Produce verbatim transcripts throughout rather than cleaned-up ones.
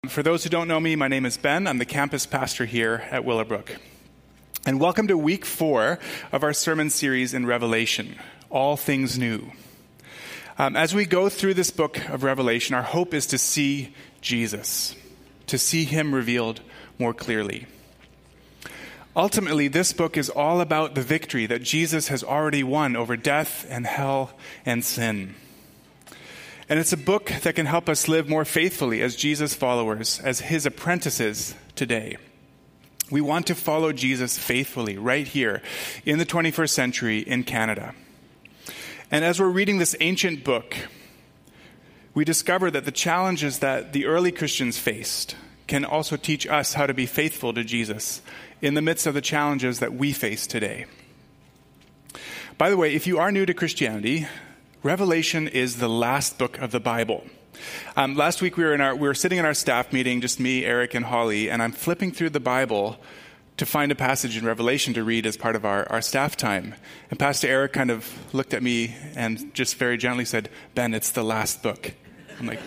For those who don't know me, my name is Ben. I'm the campus pastor here at Willowbrook. And welcome to week four of our sermon series in Revelation, All Things New. Um, as we go through this book of Revelation, our hope is to see Jesus, to see him revealed more clearly. Ultimately, this book is all about the victory that Jesus has already won over death and hell and sin. And it's a book that can help us live more faithfully as Jesus followers, as his apprentices today. We want to follow Jesus faithfully right here in the twenty-first century in Canada. And as we're reading this ancient book, we discover that the challenges that the early Christians faced can also teach us how to be faithful to Jesus in the midst of the challenges that we face today. By the way, if you are new to Christianity, Revelation is the last book of the Bible. Um, last week we were in our we were sitting in our staff meeting, just me, Eric, and Holly, and I'm flipping through the Bible to find a passage in Revelation to read as part of our, our staff time. And Pastor Eric kind of looked at me and just very gently said, "Ben, it's the last book." I'm like,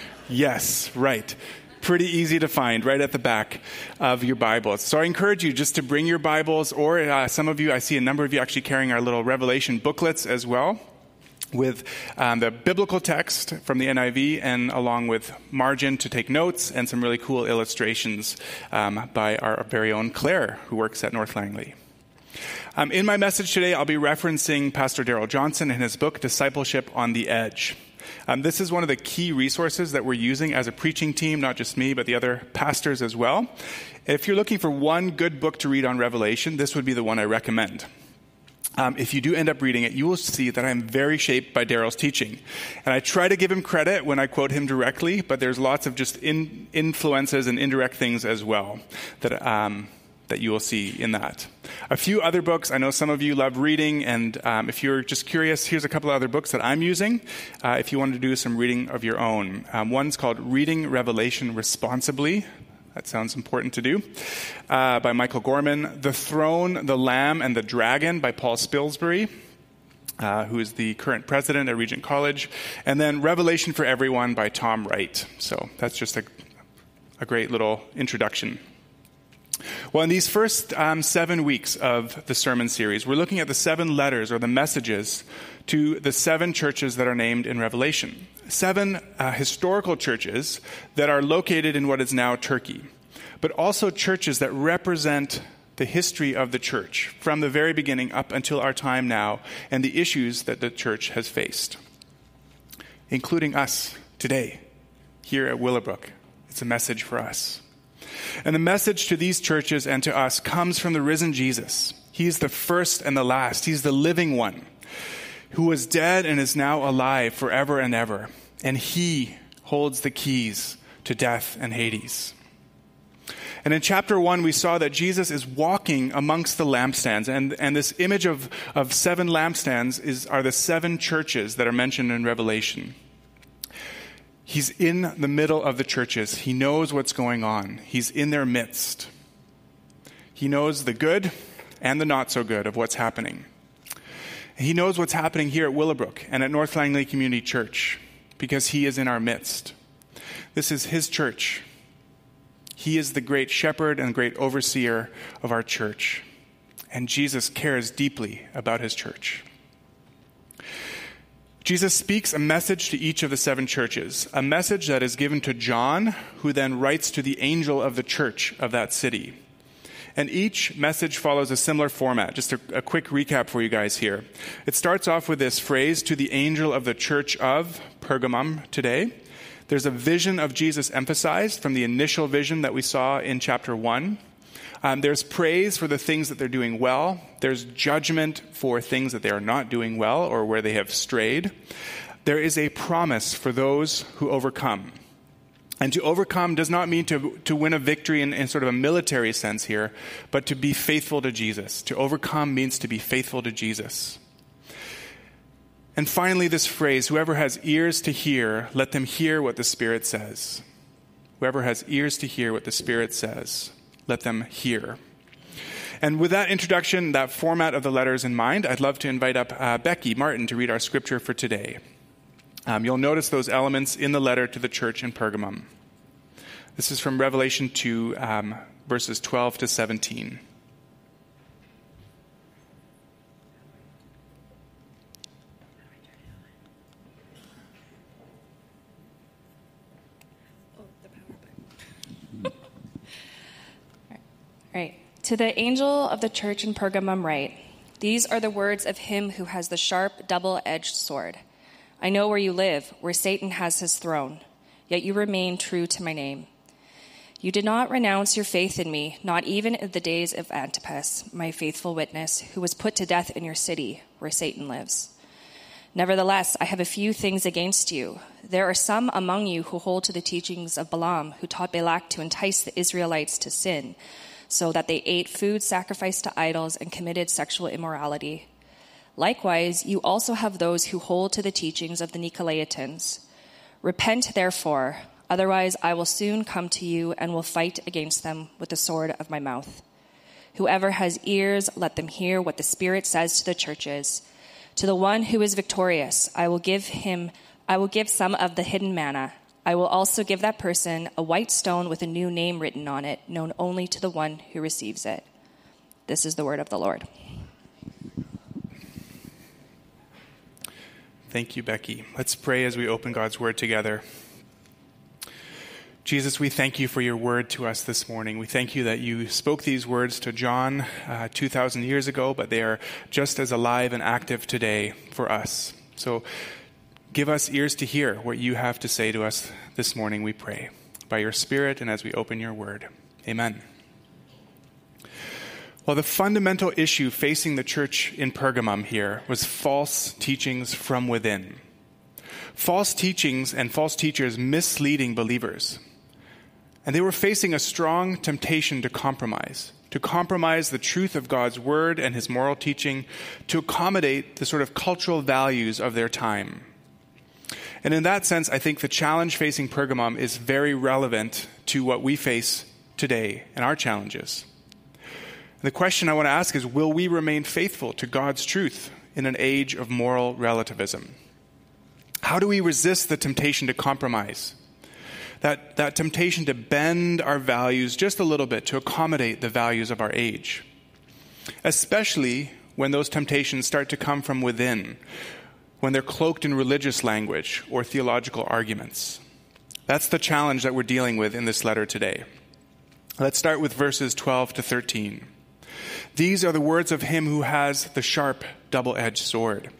yes, right. Pretty easy to find right at the back of your Bible. So I encourage you just to bring your Bibles, or uh, some of you, I see a number of you actually carrying our little Revelation booklets as well, with um, the biblical text from the N I V and along with margin to take notes and some really cool illustrations um, by our very own Claire, who works at North Langley. Um, in my message today, I'll be referencing Pastor Darrell Johnson and his book, Discipleship on the Edge. Um, this is one of the key resources that we're using as a preaching team, not just me, but the other pastors as well. If you're looking for one good book to read on Revelation, this would be the one I recommend. Um, if you do end up reading it, you will see that I'm very shaped by Darrell's teaching. And I try to give him credit when I quote him directly, but there's lots of just in, influences and indirect things as well that um, that you will see in that. A few other books. I know some of you love reading, and um, if you're just curious, here's a couple of other books that I'm using uh, if you want to do some reading of your own. Um, one's called Reading Revelation Responsibly. That sounds important to do, uh, by Michael Gorman. The Throne, the Lamb, and the Dragon by Paul Spilsbury, uh, who is the current president at Regent College. And then Revelation for Everyone by Tom Wright. So that's just a, a great little introduction. Well, in these first um, seven weeks of the sermon series, we're looking at the seven letters or the messages to the seven churches that are named in Revelation. Seven uh, historical churches that are located in what is now Turkey, but also churches that represent the history of the church from the very beginning up until our time now and the issues that the church has faced, including us today here at Willowbrook. It's a message for us. And the message to these churches and to us comes from the risen Jesus. He's the first and the last. He's the living one who was dead and is now alive forever and ever. And he holds the keys to death and Hades. And in chapter one, we saw that Jesus is walking amongst the lampstands. And, and this image of, of seven lampstands is, are the seven churches that are mentioned in Revelation. He's in the middle of the churches. He knows what's going on. He's in their midst. He knows the good and the not so good of what's happening. He knows what's happening here at Willowbrook and at North Langley Community Church because he is in our midst. This is his church. He is the great shepherd and great overseer of our church. And Jesus cares deeply about his church. Jesus speaks a message to each of the seven churches, a message that is given to John, who then writes to the angel of the church of that city. And each message follows a similar format. Just a, a quick recap for you guys here. It starts off with this phrase, to the angel of the church of Pergamum today. There's a vision of Jesus emphasized from the initial vision that we saw in chapter one. Um, there's praise for the things that they're doing well. There's judgment for things that they are not doing well or where they have strayed. There is a promise for those who overcome. And to overcome does not mean to, to win a victory in, in sort of a military sense here, but to be faithful to Jesus. To overcome means to be faithful to Jesus. And finally, this phrase, whoever has ears to hear, let them hear what the Spirit says. Whoever has ears to hear what the Spirit says, let them hear. And with that introduction, that format of the letters in mind, I'd love to invite up uh, Becky Martin to read our scripture for today. Um, you'll notice those elements in the letter to the church in Pergamum. This is from Revelation two, um, verses twelve to seventeen. Right. To the angel of the church in Pergamum write, these are the words of him who has the sharp, double-edged sword. I know where you live, where Satan has his throne, yet you remain true to my name. You did not renounce your faith in me, not even in the days of Antipas, my faithful witness, who was put to death in your city, where Satan lives. Nevertheless, I have a few things against you. There are some among you who hold to the teachings of Balaam, who taught Balak to entice the Israelites to sin, so that they ate food sacrificed to idols and committed sexual immorality. Likewise, you also have those who hold to the teachings of the Nicolaitans. Repent, therefore, otherwise I will soon come to you and will fight against them with the sword of my mouth. Whoever has ears, let them hear what the Spirit says to the churches. To the one who is victorious, I will give him, I will give some of the hidden manna. I will also give that person a white stone with a new name written on it, known only to the one who receives it. This is the word of the Lord. Thank you, Becky. Let's pray as we open God's word together. Jesus, we thank you for your word to us this morning. We thank you that you spoke these words to John uh, two thousand years ago, but they are just as alive and active today for us. So give us ears to hear what you have to say to us this morning, we pray, by your Spirit and as we open your word. Amen. Well, the fundamental issue facing the church in Pergamum here was false teachings from within. False teachings and false teachers misleading believers. And they were facing a strong temptation to compromise, to compromise the truth of God's word and his moral teaching, to accommodate the sort of cultural values of their time. And in that sense, I think the challenge facing Pergamum is very relevant to what we face today and our challenges. The question I want to ask is, will we remain faithful to God's truth in an age of moral relativism? How do we resist the temptation to compromise? That, that temptation to bend our values just a little bit to accommodate the values of our age. Especially when those temptations start to come from within, when they're cloaked in religious language or theological arguments. That's the challenge that we're dealing with in this letter today. Let's start with verses twelve to thirteen. These are the words of him who has the sharp, double-edged sword.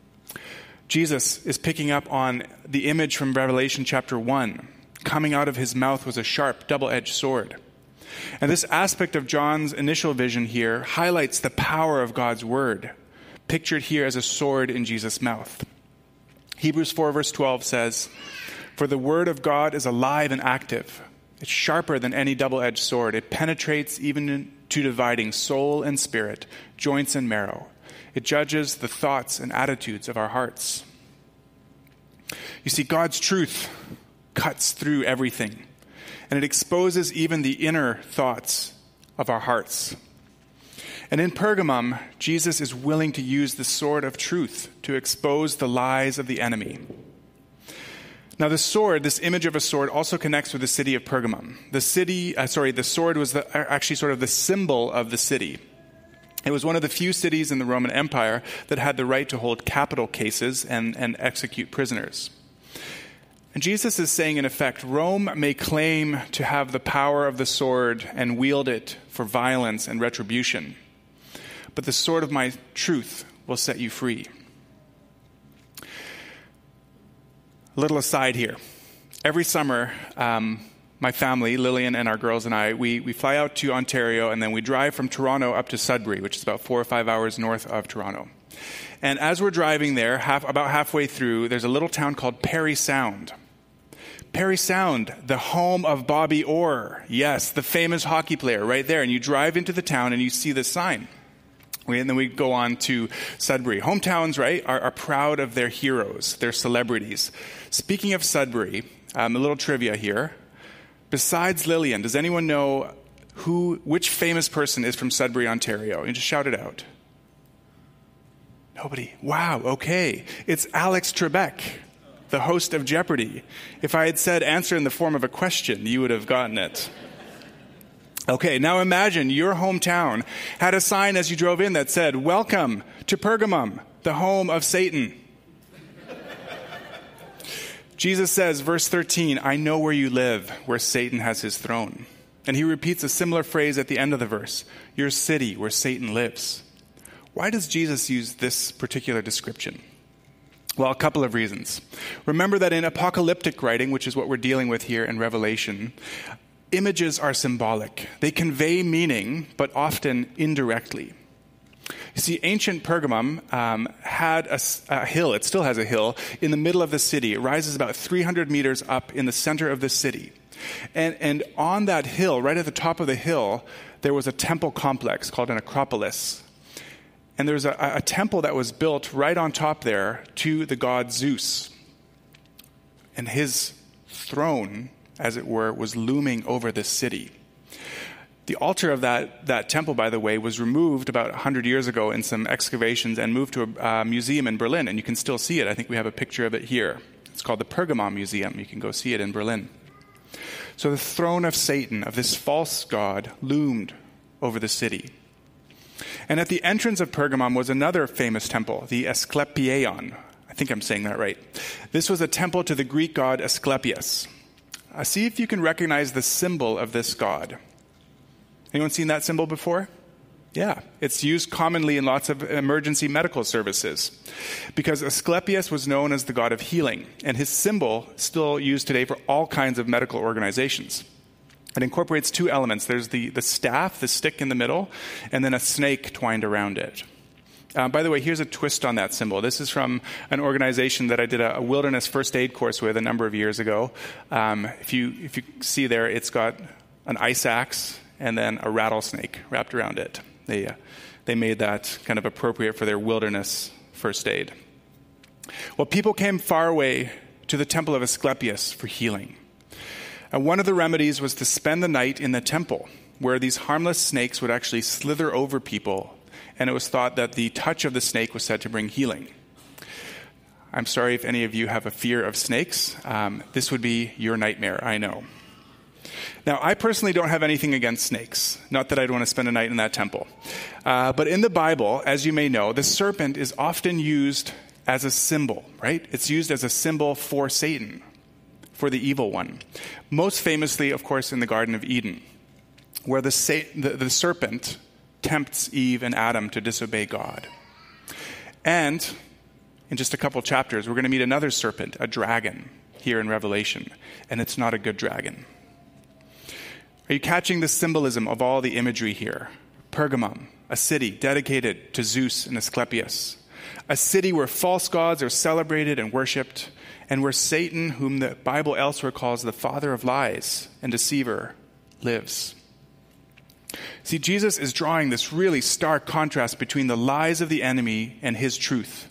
Jesus is picking up on the image from Revelation chapter one. Coming out of his mouth was a sharp, double-edged sword. And this aspect of John's initial vision here highlights the power of God's word, pictured here as a sword in Jesus' mouth. Hebrews four verse twelve says, "For the word of God is alive and active. It's sharper than any double-edged sword. It penetrates even to dividing soul and spirit, joints and marrow. It judges the thoughts and attitudes of our hearts." You see, God's truth cuts through everything, and it exposes even the inner thoughts of our hearts. And in Pergamum, Jesus is willing to use the sword of truth to expose the lies of the enemy. Now, the sword, this image of a sword, also connects with the city of Pergamum. The city, uh, sorry, the sword was the, actually sort of the symbol of the city. It was one of the few cities in the Roman Empire that had the right to hold capital cases and, and execute prisoners. And Jesus is saying, in effect, Rome may claim to have the power of the sword and wield it for violence and retribution, but the sword of my truth will set you free. A little aside here. Every summer, um, my family, Lillian and our girls and I, we, we fly out to Ontario and then we drive from Toronto up to Sudbury, which is about four or five hours north of Toronto. And as we're driving there, half, about halfway through, there's a little town called Parry Sound. Parry Sound, the home of Bobby Orr. Yes, the famous hockey player right there. And you drive into the town and you see this sign. And then we go on to Sudbury. Hometowns, right, are, are proud of their heroes, their celebrities. Speaking of Sudbury, um, a little trivia here. Besides Lillian, does anyone know who, which famous person is from Sudbury, Ontario? You just shout it out. Nobody. Wow, okay. It's Alex Trebek the host of Jeopardy! If I had said answer in the form of a question, you would have gotten it. Okay, now imagine your hometown had a sign as you drove in that said, "Welcome to Pergamum, the home of Satan." Jesus says, verse thirteen, "I know where you live, where Satan has his throne." And he repeats a similar phrase at the end of the verse, "Your city, where Satan lives." Why does Jesus use this particular description? Well, a couple of reasons. Remember that in apocalyptic writing, which is what we're dealing with here in Revelation, images are symbolic. They convey meaning, but often indirectly. You see, ancient Pergamum um, had a, a hill, it still has a hill, in the middle of the city. It rises about three hundred meters up in the center of the city. And, and on that hill, right at the top of the hill, there was a temple complex called an Acropolis. And there's a, a temple that was built right on top there to the god Zeus. And his throne, as it were, was looming over this city. The altar of that, that temple, by the way, was removed about one hundred years ago in some excavations and moved to a uh, museum in Berlin. And you can still see it. I think we have a picture of it here. It's called the Pergamon Museum. You can go see it in Berlin. So the throne of Satan, of this false god, loomed over the city. And at the entrance of Pergamum was another famous temple, the Asclepieion. I think I'm saying that right. This was a temple to the Greek god Asclepius. Uh, see if you can recognize the symbol of this god. Anyone seen that symbol before? Yeah, it's used commonly in lots of emergency medical services because Asclepius was known as the god of healing, and his symbol is still used today for all kinds of medical organizations. It incorporates two elements. There's the, the staff, the stick in the middle, and then a snake twined around it. Uh, by the way, here's a twist on that symbol. This is from an organization that I did a, a wilderness first aid course with a number of years ago. Um, if you if you see there, it's got an ice axe and then a rattlesnake wrapped around it. They uh, they made that kind of appropriate for their wilderness first aid. Well, people came far away to the temple of Asclepius for healing. And one of the remedies was to spend the night in the temple, where these harmless snakes would actually slither over people, and it was thought that the touch of the snake was said to bring healing. I'm sorry if any of you have a fear of snakes. Um, this would be your nightmare, I know. Now, I personally don't have anything against snakes. Not that I'd want to spend a night in that temple. Uh, but in the Bible, as you may know, the serpent is often used as a symbol, right? It's used as a symbol for Satan, for the evil one. Most famously, of course, in the Garden of Eden, where the, sa- the, the serpent tempts Eve and Adam to disobey God. And in just a couple chapters, we're going to meet another serpent, a dragon, here in Revelation. And it's not a good dragon. Are you catching the symbolism of all the imagery here? Pergamum, a city dedicated to Zeus and Asclepius. A city where false gods are celebrated and worshipped, and where Satan, whom the Bible elsewhere calls the father of lies and deceiver, lives. See, Jesus is drawing this really stark contrast between the lies of the enemy and his truth.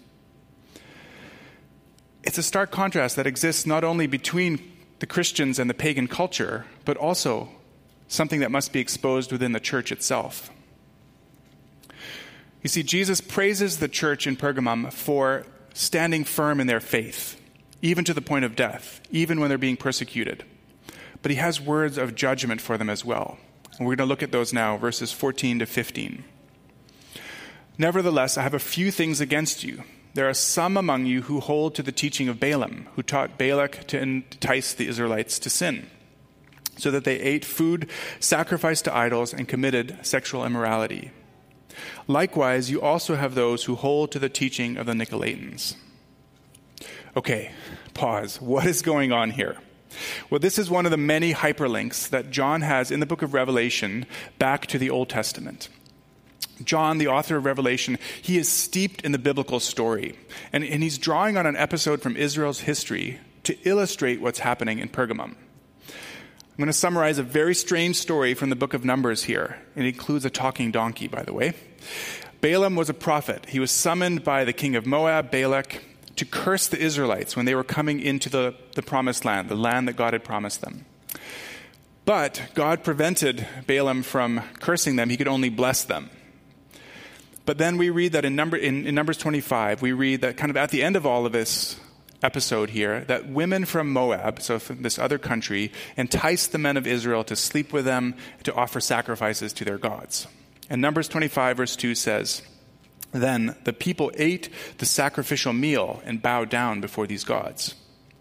It's a stark contrast that exists not only between the Christians and the pagan culture, but also something that must be exposed within the church itself. You see, Jesus praises the church in Pergamum for standing firm in their faith, even to the point of death, even when they're being persecuted. But he has words of judgment for them as well. And we're going to look at those now, verses fourteen to fifteen. "Nevertheless, I have a few things against you. There are some among you who hold to the teaching of Balaam, who taught Balak to entice the Israelites to sin, so that they ate food sacrificed to idols and committed sexual immorality. Likewise, you also have those who hold to the teaching of the Nicolaitans." Okay, pause. What is going on here? Well, this is one of the many hyperlinks that John has in the book of Revelation back to the Old Testament. John, the author of Revelation, he is steeped in the biblical story, and, and he's drawing on an episode from Israel's history to illustrate what's happening in Pergamum. I'm going to summarize a very strange story from the book of Numbers here. It includes a talking donkey, by the way. Balaam was a prophet. He was summoned by the king of Moab, Balak, to curse the Israelites when they were coming into the, the promised land, the land that God had promised them. But God prevented Balaam from cursing them. He could only bless them. But then we read that in, number, in, in Numbers twenty-five, we read that kind of at the end of all of this, episode here that women from Moab, so from this other country, enticed the men of Israel to sleep with them, to offer sacrifices to their gods. And Numbers twenty-five verse two says, "Then the people ate the sacrificial meal and bowed down before these gods."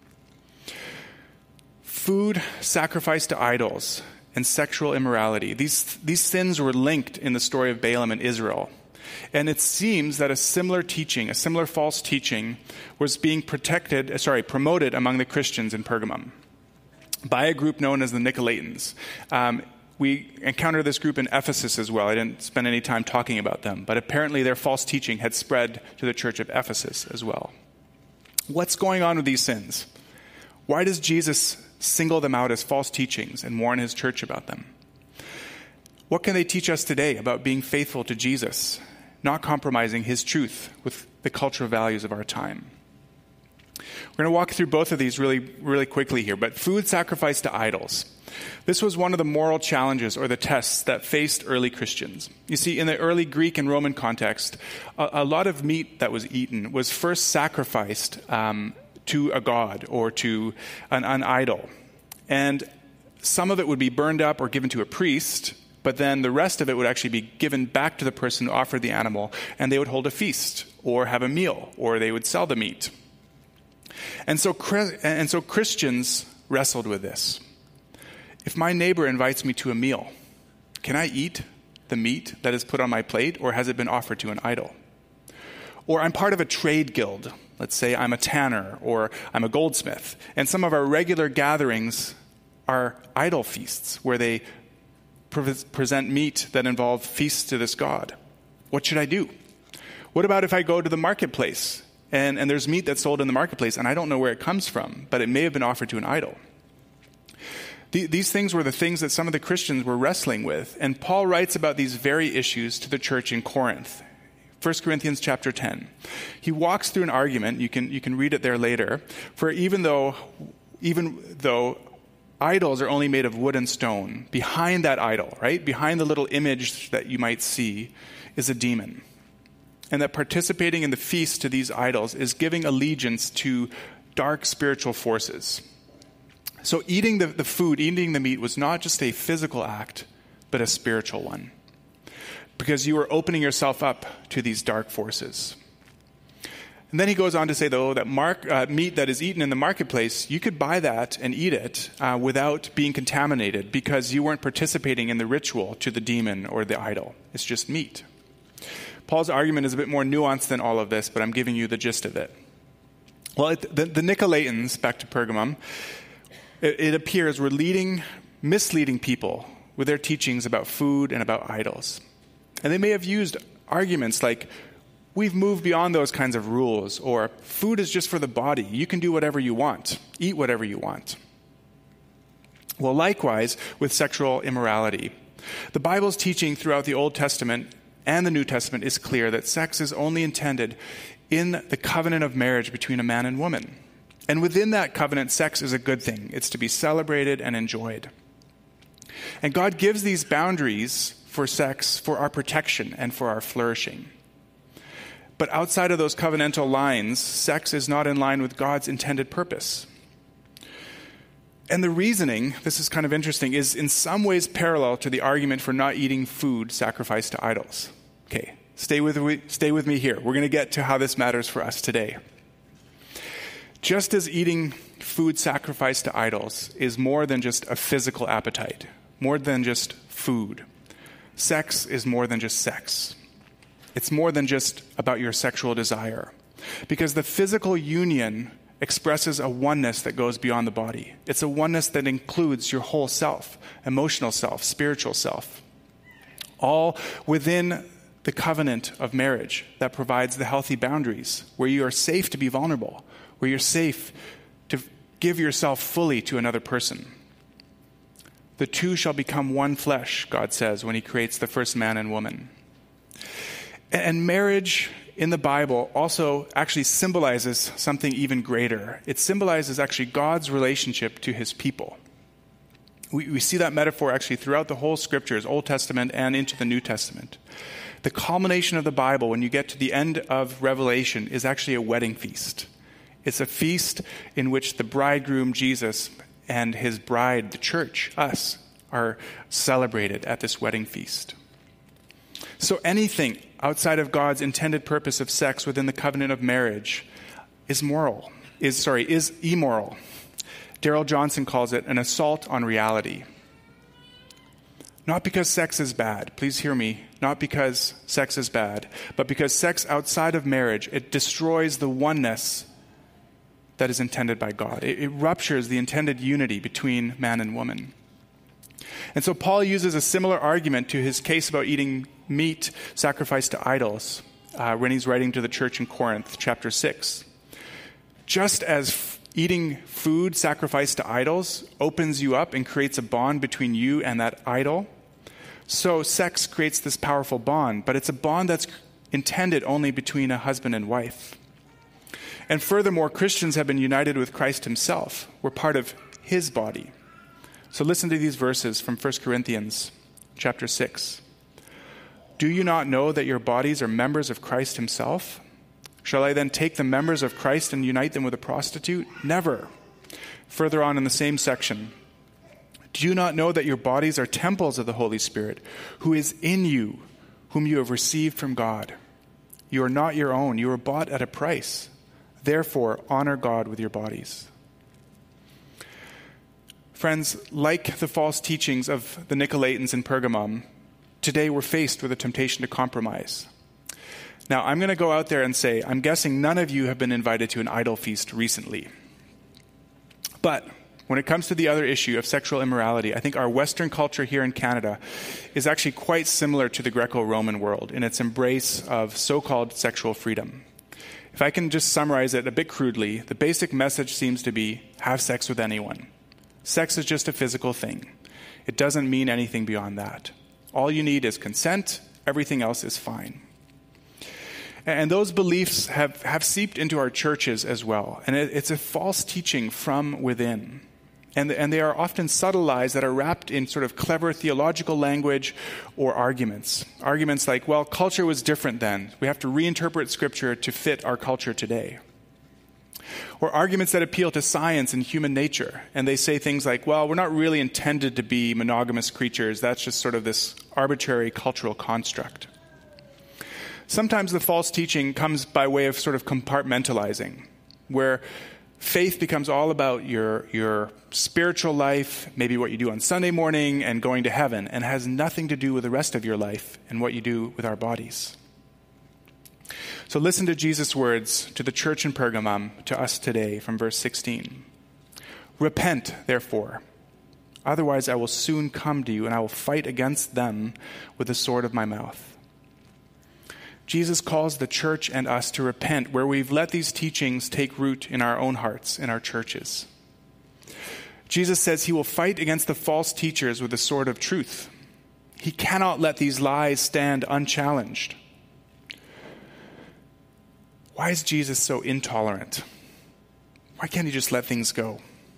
Food sacrificed to idols and sexual immorality. These, these sins were linked in the story of Balaam and Israel. And it seems that a similar teaching, a similar false teaching, was being protected, sorry, promoted among the Christians in Pergamum by a group known as the Nicolaitans. Um, we encountered this group in Ephesus as well. I didn't spend any time talking about them, but apparently their false teaching had spread to the church of Ephesus as well. What's going on with these sins? Why does Jesus single them out as false teachings and warn his church about them? What can they teach us today about being faithful to Jesus, not compromising his truth with the cultural values of our time? We're going to walk through both of these really, really quickly here. But food sacrificed to idols. This was one of the moral challenges or the tests that faced early Christians. You see, in the early Greek and Roman context, a, a lot of meat that was eaten was first sacrificed um, to a god or to an, an idol. And some of it would be burned up or given to a priest, but then the rest of it would actually be given back to the person who offered the animal, and they would hold a feast or have a meal, or they would sell the meat. And so, and so Christians wrestled with this. If my neighbor invites me to a meal, can I eat the meat that is put on my plate, or has it been offered to an idol? Or I'm part of a trade guild. Let's say I'm a tanner or I'm a goldsmith. And some of our regular gatherings are idol feasts where they pre- present meat that involve feasts to this god. What should I do? What about if I go to the marketplace and, and there's meat that's sold in the marketplace and I don't know where it comes from, but it may have been offered to an idol? The, these things were the things that some of the Christians were wrestling with. And Paul writes about these very issues to the church in Corinth. First Corinthians chapter ten. He walks through an argument, you can you can read it there later, for even though even though idols are only made of wood and stone, behind that idol, right? Behind the little image that you might see is a demon. And that participating in the feast to these idols is giving allegiance to dark spiritual forces. So eating the, the food, eating the meat was not just a physical act, but a spiritual one. Because you are opening yourself up to these dark forces. And then he goes on to say, though, that mark, uh, meat that is eaten in the marketplace, you could buy that and eat it uh, without being contaminated because you weren't participating in the ritual to the demon or the idol. It's just meat. Paul's argument is a bit more nuanced than all of this, but I'm giving you the gist of it. Well, it, the, the Nicolaitans, back to Pergamum, it, it appears were leading, misleading people with their teachings about food and about idols. And they may have used arguments like, we've moved beyond those kinds of rules, or food is just for the body. You can do whatever you want, eat whatever you want. Well, likewise with sexual immorality. The Bible's teaching throughout the Old Testament and the New Testament is clear that sex is only intended in the covenant of marriage between a man and woman. And within that covenant, sex is a good thing. It's to be celebrated and enjoyed. And God gives these boundaries for sex, for our protection and for our flourishing. But outside of those covenantal lines, sex is not in line with God's intended purpose. And the reasoning, this is kind of interesting, is in some ways parallel to the argument for not eating food sacrificed to idols. Okay, stay with me, stay with me here. We're going to get to how this matters for us today. Just as eating food sacrificed to idols is more than just a physical appetite, more than just food, sex is more than just sex. It's more than just about your sexual desire. Because the physical union expresses a oneness that goes beyond the body. It's a oneness that includes your whole self, emotional self, spiritual self. All within the covenant of marriage that provides the healthy boundaries where you are safe to be vulnerable, where you're safe to give yourself fully to another person. The two shall become one flesh, God says, when he creates the first man and woman. And marriage in the Bible also actually symbolizes something even greater. It symbolizes actually God's relationship to his people. We, we see that metaphor actually throughout the whole scriptures, Old Testament and into the New Testament. The culmination of the Bible, when you get to the end of Revelation, is actually a wedding feast. It's a feast in which the bridegroom, Jesus, and his bride, the church, us, are celebrated at this wedding feast. So anything outside of God's intended purpose of sex within the covenant of marriage is moral, is, sorry, is immoral. Darrell Johnson calls it an assault on reality. Not because sex is bad, please hear me, not because sex is bad, but because sex outside of marriage, it destroys the oneness that is intended by God. It, it ruptures the intended unity between man and woman. And so Paul uses a similar argument to his case about eating meat sacrificed to idols uh, when he's writing to the church in Corinth, chapter six. Just as f- eating food sacrificed to idols opens you up and creates a bond between you and that idol, so sex creates this powerful bond, but it's a bond that's intended only between a husband and wife. And furthermore, Christians have been united with Christ himself. We're part of his body. So listen to these verses from First Corinthians chapter six. Do you not know that your bodies are members of Christ himself? Shall I then take the members of Christ and unite them with a prostitute? Never. Further on in the same section, do you not know that your bodies are temples of the Holy Spirit, who is in you, whom you have received from God? You are not your own. You were bought at a price. Therefore, honor God with your bodies. Friends, like the false teachings of the Nicolaitans in Pergamum, today we're faced with a temptation to compromise. Now, I'm going to go out there and say, I'm guessing none of you have been invited to an idol feast recently. But when it comes to the other issue of sexual immorality, I think our Western culture here in Canada is actually quite similar to the Greco-Roman world in its embrace of so-called sexual freedom. If I can just summarize it a bit crudely, the basic message seems to be, have sex with anyone. Sex is just a physical thing. It doesn't mean anything beyond that. All you need is consent. Everything else is fine. And those beliefs have, have seeped into our churches as well. And it, it's a false teaching from within. And, and they are often subtle lies that are wrapped in sort of clever theological language or arguments. Arguments like, well, culture was different then. We have to reinterpret Scripture to fit our culture today. Or arguments that appeal to science and human nature. And they say things like, well, we're not really intended to be monogamous creatures. That's just sort of this arbitrary cultural construct. Sometimes the false teaching comes by way of sort of compartmentalizing, where faith becomes all about your, your spiritual life, maybe what you do on Sunday morning and going to heaven, and has nothing to do with the rest of your life and what you do with our bodies. So listen to Jesus' words to the church in Pergamum, to us today, from verse sixteen. Repent, therefore, otherwise I will soon come to you, and I will fight against them with the sword of my mouth. Jesus calls the church and us to repent where we've let these teachings take root in our own hearts, in our churches. Jesus says he will fight against the false teachers with the sword of truth. He cannot let these lies stand unchallenged. Why is Jesus so intolerant? Why can't he just let things go?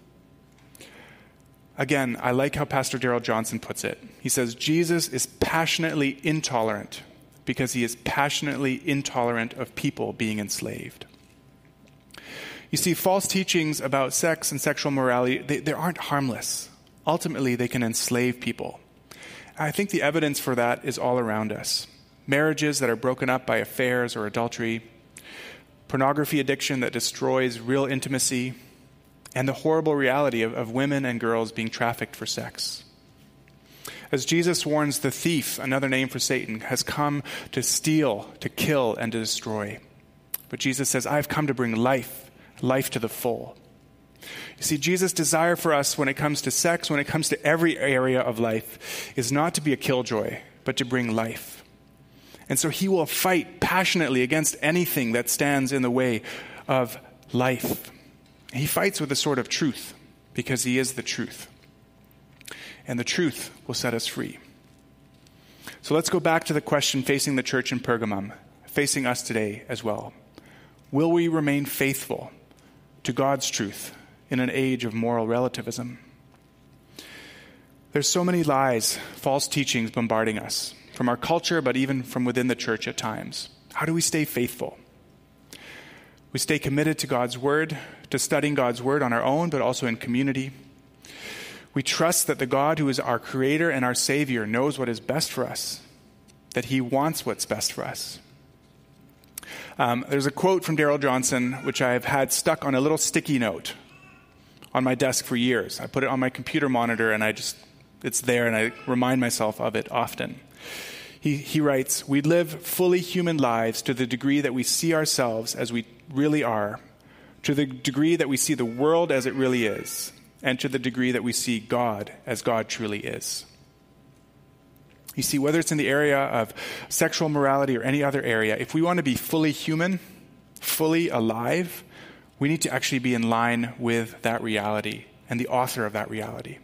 Again, I like how Pastor Darrell Johnson puts it. He says, Jesus is passionately intolerant because he is passionately intolerant of people being enslaved. You see, false teachings about sex and sexual morality, they, they aren't harmless. Ultimately, they can enslave people. I think the evidence for that is all around us. Marriages that are broken up by affairs or adultery, pornography addiction that destroys real intimacy, and the horrible reality of, of women and girls being trafficked for sex. As Jesus warns, the thief, another name for Satan, has come to steal, to kill, and to destroy. But Jesus says, I've come to bring life, life to the full. You see, Jesus' desire for us when it comes to sex, when it comes to every area of life, is not to be a killjoy, but to bring life. And so he will fight passionately against anything that stands in the way of life. He fights with the sword of truth because he is the truth. And the truth will set us free. So let's go back to the question facing the church in Pergamum, facing us today as well. Will we remain faithful to God's truth in an age of moral relativism? There's so many lies, false teachings bombarding us from our culture, but even from within the church at times. How do we stay faithful? We stay committed to God's word, to studying God's word on our own, but also in community. We trust that the God who is our creator and our savior knows what is best for us, that he wants what's best for us. Um, there's a quote from Darrell Johnson, which I've had stuck on a little sticky note on my desk for years. I put it on my computer monitor, and I just, it's there, and I remind myself of it often. He, he writes, "We live fully human lives to the degree that we see ourselves as we really are, to the degree that we see the world as it really is, and to the degree that we see God as God truly is." You see, whether it's in the area of sexual morality or any other area, if we want to be fully human, fully alive, we need to actually be in line with that reality and the author of that reality.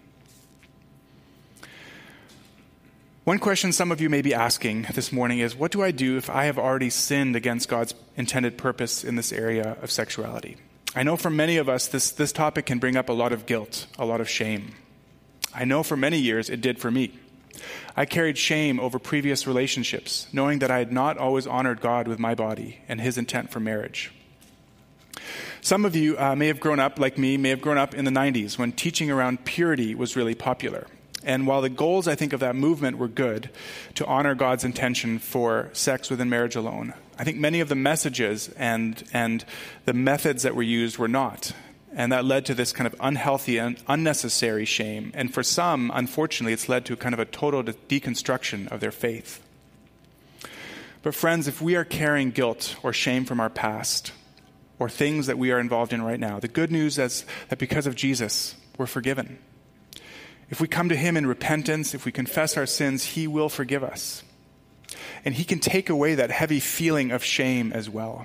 One question some of you may be asking this morning is, what do I do if I have already sinned against God's intended purpose in this area of sexuality? I know for many of us, this, this topic can bring up a lot of guilt, a lot of shame. I know for many years it did for me. I carried shame over previous relationships, knowing that I had not always honored God with my body and his intent for marriage. Some of you uh, may have grown up, like me, may have grown up in the nineties when teaching around purity was really popular. And while the goals, I think, of that movement were good, to honor God's intention for sex within marriage alone, I think many of the messages and and the methods that were used were not. And that led to this kind of unhealthy and unnecessary shame. And for some, unfortunately, it's led to kind of a total de- deconstruction of their faith. But friends, if we are carrying guilt or shame from our past, or things that we are involved in right now, the good news is that because of Jesus, we're forgiven. If we come to him in repentance, if we confess our sins, he will forgive us. And he can take away that heavy feeling of shame as well.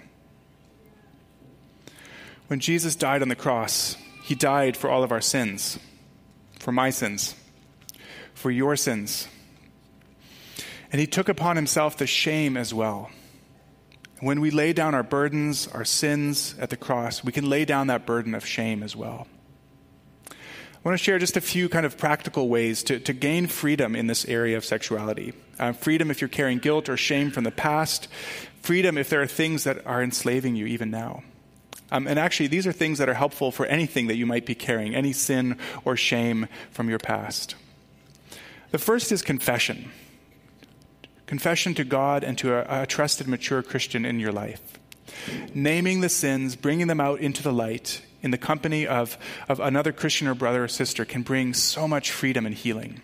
When Jesus died on the cross, he died for all of our sins, for my sins, for your sins. And he took upon himself the shame as well. When we lay down our burdens, our sins at the cross, we can lay down that burden of shame as well. I want to share just a few kind of practical ways to, to gain freedom in this area of sexuality. Uh, freedom if you're carrying guilt or shame from the past. Freedom if there are things that are enslaving you even now. Um, and actually, these are things that are helpful for anything that you might be carrying, any sin or shame from your past. The first is confession. Confession to God and to a, a trusted, mature Christian in your life. Naming the sins, bringing them out into the light in the company of, of another Christian or brother or sister can bring so much freedom and healing.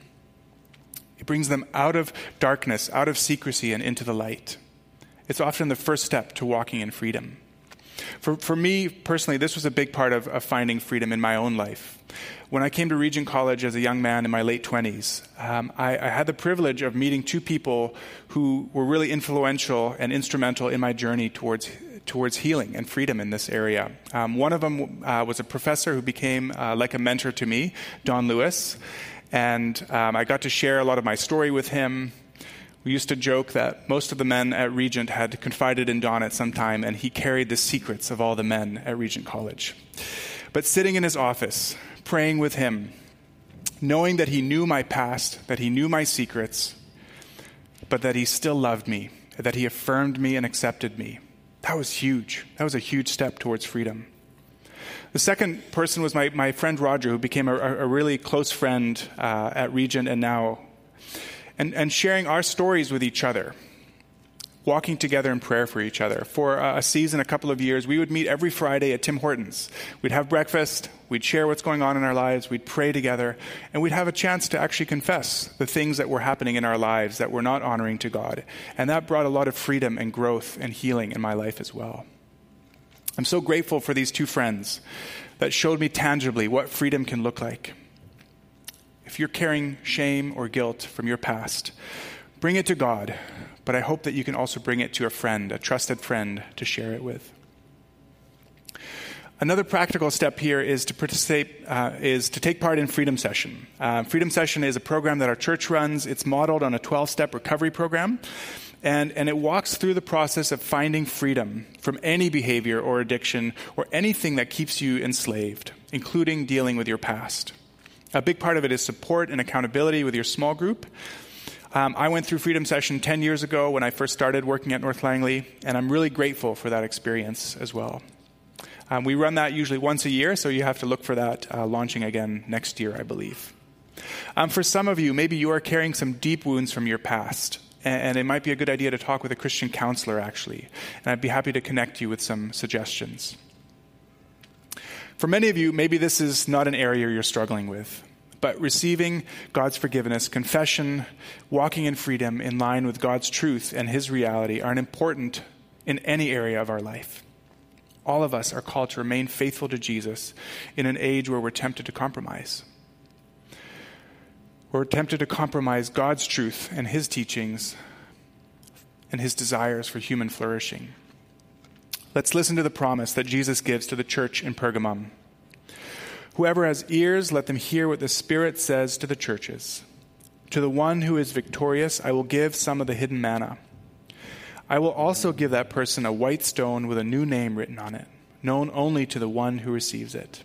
It brings them out of darkness, out of secrecy, and into the light. It's often the first step to walking in freedom. For for me, personally, this was a big part of, of finding freedom in my own life. When I came to Regent College as a young man in my late twenties, um, I, I had the privilege of meeting two people who were really influential and instrumental in my journey towards towards healing and freedom in this area. Um, one of them uh, was a professor who became uh, like a mentor to me, Don Lewis, and um, I got to share a lot of my story with him. We used to joke that most of the men at Regent had confided in Don at some time, and he carried the secrets of all the men at Regent College. But sitting in his office, praying with him, knowing that he knew my past, that he knew my secrets, but that he still loved me, that he affirmed me and accepted me, that was huge. That was a huge step towards freedom. The second person was my, my friend Roger, who became a, a really close friend uh, at Regent and now And, and sharing our stories with each other, walking together in prayer for each other. For a season, a couple of years, we would meet every Friday at Tim Hortons. We'd have breakfast, we'd share what's going on in our lives, we'd pray together, and we'd have a chance to actually confess the things that were happening in our lives that were not honoring to God. And that brought a lot of freedom and growth and healing in my life as well. I'm so grateful for these two friends that showed me tangibly what freedom can look like. If you're carrying shame or guilt from your past, bring it to God, but I hope that you can also bring it to a friend, a trusted friend, to share it with. Another practical step here is to participate, uh, is to take part in Freedom Session. Uh, Freedom Session is a program that our church runs. It's modeled on a twelve-step recovery program, and, and it walks through the process of finding freedom from any behavior or addiction or anything that keeps you enslaved, including dealing with your past. A big part of it is support and accountability with your small group. Um, I went through Freedom Session ten years ago when I first started working at North Langley, and I'm really grateful for that experience as well. Um, we run that usually once a year, so you have to look for that uh, launching again next year, I believe. Um, for some of you, maybe you are carrying some deep wounds from your past, and, and it might be a good idea to talk with a Christian counselor, actually. And I'd be happy to connect you with some suggestions. For many of you, maybe this is not an area you're struggling with, but receiving God's forgiveness, confession, walking in freedom in line with God's truth and his reality are important in any area of our life. All of us are called to remain faithful to Jesus in an age where we're tempted to compromise. We're tempted to compromise God's truth and his teachings and his desires for human flourishing. Let's listen to the promise that Jesus gives to the church in Pergamum. Whoever has ears, let them hear what the Spirit says to the churches. To the one who is victorious, I will give some of the hidden manna. I will also give that person a white stone with a new name written on it, known only to the one who receives it.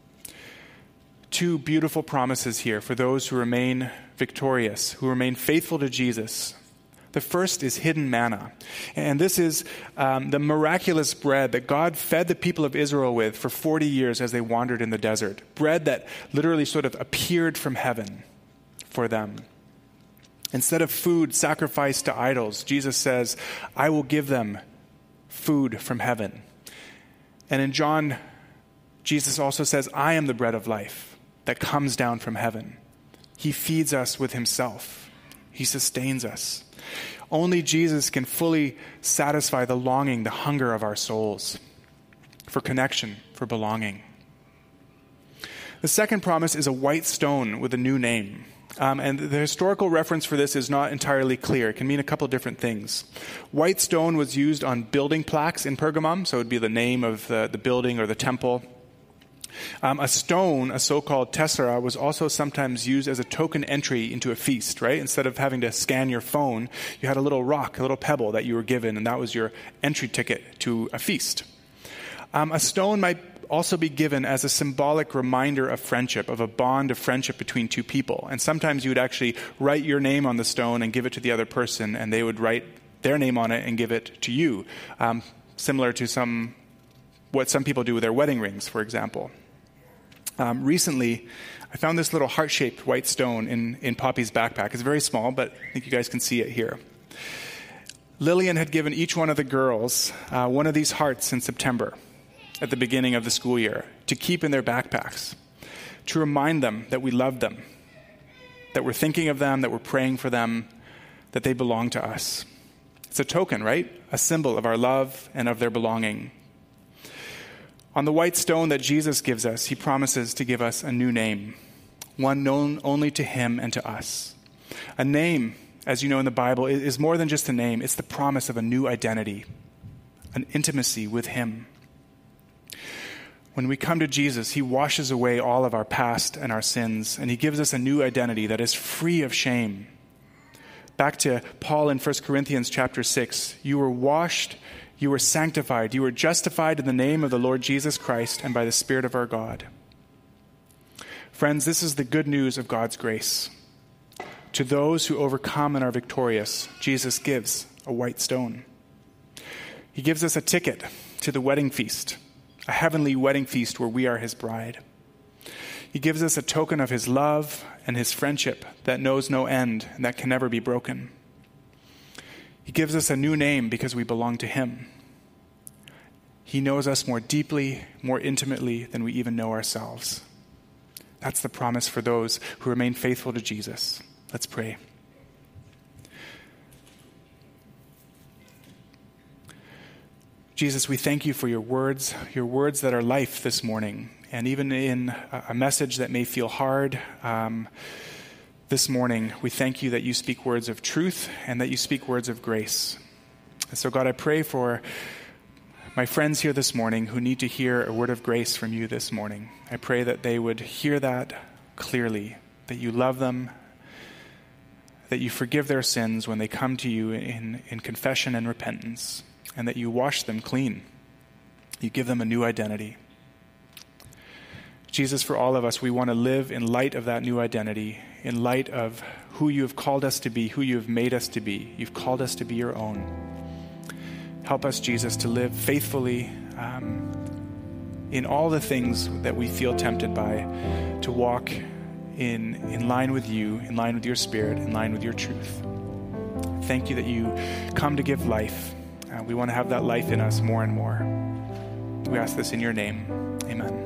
Two beautiful promises here for those who remain victorious, who remain faithful to Jesus. The first is hidden manna. And this is um, the miraculous bread that God fed the people of Israel with for forty years as they wandered in the desert. Bread that literally sort of appeared from heaven for them. Instead of food sacrificed to idols, Jesus says, I will give them food from heaven. And in John, Jesus also says, I am the bread of life that comes down from heaven. He feeds us with himself. He sustains us. Only Jesus can fully satisfy the longing, the hunger of our souls for connection, for belonging. The second promise is a white stone with a new name. Um, and the historical reference for this is not entirely clear. It can mean a couple different things. White stone was used on building plaques in Pergamum, so it would be the name of the, the building or the temple. Um, a stone, a so-called tessera, was also sometimes used as a token entry into a feast, right? Instead of having to scan your phone, you had a little rock, a little pebble that you were given, and that was your entry ticket to a feast. Um, a stone might also be given as a symbolic reminder of friendship, of a bond of friendship between two people. And sometimes you would actually write your name on the stone and give it to the other person, and they would write their name on it and give it to you, um, similar to some what some people do with their wedding rings, for example. Um, recently, I found this little heart-shaped white stone in, in Poppy's backpack. It's very small, but I think you guys can see it here. Lillian had given each one of the girls uh, one of these hearts in September at the beginning of the school year to keep in their backpacks, to remind them that we love them, that we're thinking of them, that we're praying for them, that they belong to us. It's a token, right? A symbol of our love and of their belonging. On the white stone that Jesus gives us, he promises to give us a new name, one known only to him and to us. A name, as you know in the Bible, is more than just a name. It's the promise of a new identity, an intimacy with him. When we come to Jesus, he washes away all of our past and our sins, and he gives us a new identity that is free of shame. Back to Paul in First Corinthians chapter six, you were washed, you were sanctified, you were justified in the name of the Lord Jesus Christ and by the Spirit of our God. Friends, this is the good news of God's grace. To those who overcome and are victorious, Jesus gives a white stone. He gives us a ticket to the wedding feast, a heavenly wedding feast where we are his bride. He gives us a token of his love and his friendship that knows no end and that can never be broken. He gives us a new name because we belong to him. He knows us more deeply, more intimately than we even know ourselves. That's the promise for those who remain faithful to Jesus. Let's pray. Jesus, we thank you for your words, your words that are life this morning. And even in a message that may feel hard um, this morning, we thank you that you speak words of truth and that you speak words of grace. And so, God, I pray for my friends here this morning who need to hear a word of grace from you this morning. I pray that they would hear that clearly, that you love them, that you forgive their sins when they come to you in, in confession and repentance, and that you wash them clean. You give them a new identity. Jesus, for all of us, we want to live in light of that new identity, in light of who you have called us to be, who you have made us to be. You've called us to be your own. Help us, Jesus, to live faithfully, um, in all the things that we feel tempted by, to walk in, in line with you, in line with your Spirit, in line with your truth. Thank you that you come to give life. Uh, we want to have that life in us more and more. We ask this in your name. Amen.